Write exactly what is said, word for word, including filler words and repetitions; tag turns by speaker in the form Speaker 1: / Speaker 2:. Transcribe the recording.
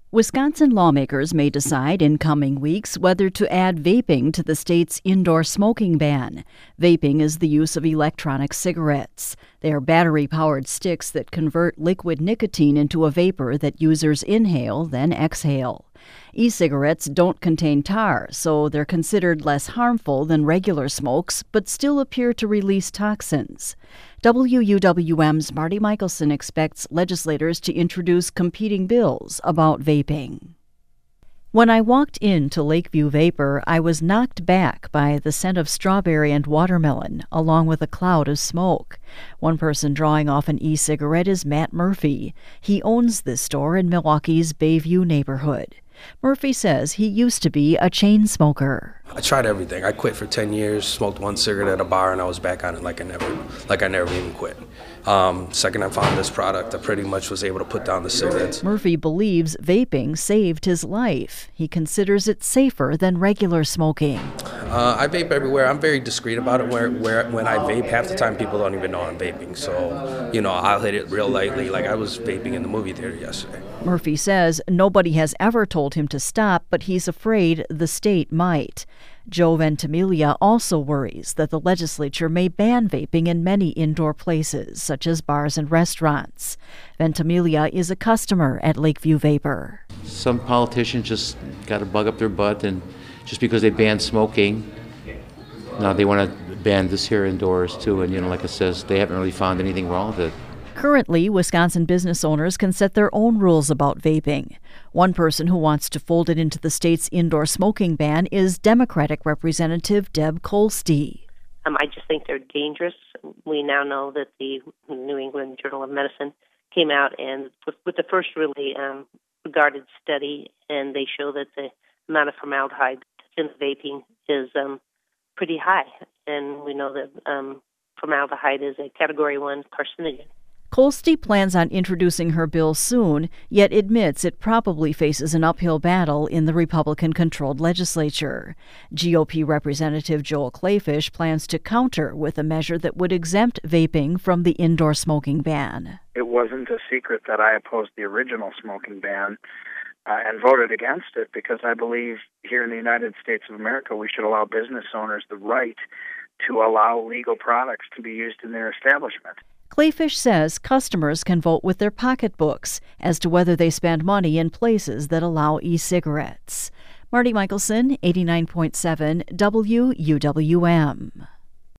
Speaker 1: Wisconsin lawmakers may decide in coming weeks whether to add vaping to the state's indoor smoking ban. Vaping is the use of electronic cigarettes. They are battery-powered sticks that convert liquid nicotine into a vapor that users inhale, then exhale. E-cigarettes don't contain tar, so they're considered less harmful than regular smokes, but still appear to release toxins. W U W M's Marty Michelson expects legislators to introduce competing bills about vaping. When I walked into Lakeview Vapor, I was knocked back by the scent of strawberry and watermelon, along with a cloud of smoke. One person drawing off an e-cigarette is Matt Murphy. He owns this store in Milwaukee's Bayview neighborhood. Murphy says he used to be a chain smoker.
Speaker 2: I tried everything. I quit for ten years, smoked one cigarette at a bar, and I was back on it like I never, like I never even quit. Um, second I found this product, I pretty much was able to put down the cigarettes.
Speaker 1: Murphy believes vaping saved his life. He considers it safer than regular smoking.
Speaker 2: Uh, I vape everywhere. I'm very discreet about it. Where, where when I vape, half the time people don't even know I'm vaping. So, you know, I'll hit it real lightly. Like I was vaping in the movie theater yesterday.
Speaker 1: Murphy says nobody has ever told him to stop, but he's afraid the state might. Joe Ventimiglia also worries that the legislature may ban vaping in many indoor places, such as bars and restaurants. Ventimiglia is a customer at Lakeview Vapor.
Speaker 3: Some politicians just got a bug up their butt, and just because they banned smoking, now they want to ban this here indoors too. And, you know, like it says, they haven't really found anything wrong with it.
Speaker 1: Currently, Wisconsin business owners can set their own rules about vaping. One person who wants to fold it into the state's indoor smoking ban is Democratic Representative Deb Kolstee.
Speaker 4: Um, I just think they're dangerous. We now know that the New England Journal of Medicine came out and with, with the first really um, regarded study, and they show that the amount of formaldehyde in the vaping is um, pretty high. And we know that um, formaldehyde is a Category one carcinogen.
Speaker 1: Kolstee plans on introducing her bill soon, yet admits it probably faces an uphill battle in the Republican-controlled legislature. G O P Representative Joel Kleefisch plans to counter with a measure that would exempt vaping from the indoor smoking ban.
Speaker 5: It wasn't a secret that I opposed the original smoking ban uh, and voted against it because I believe here in the United States of America we should allow business owners the right to allow legal products to be used in their establishment.
Speaker 1: Kleefisch says customers can vote with their pocketbooks as to whether they spend money in places that allow e-cigarettes. Marty Michelson, eighty-nine point seven W U W M.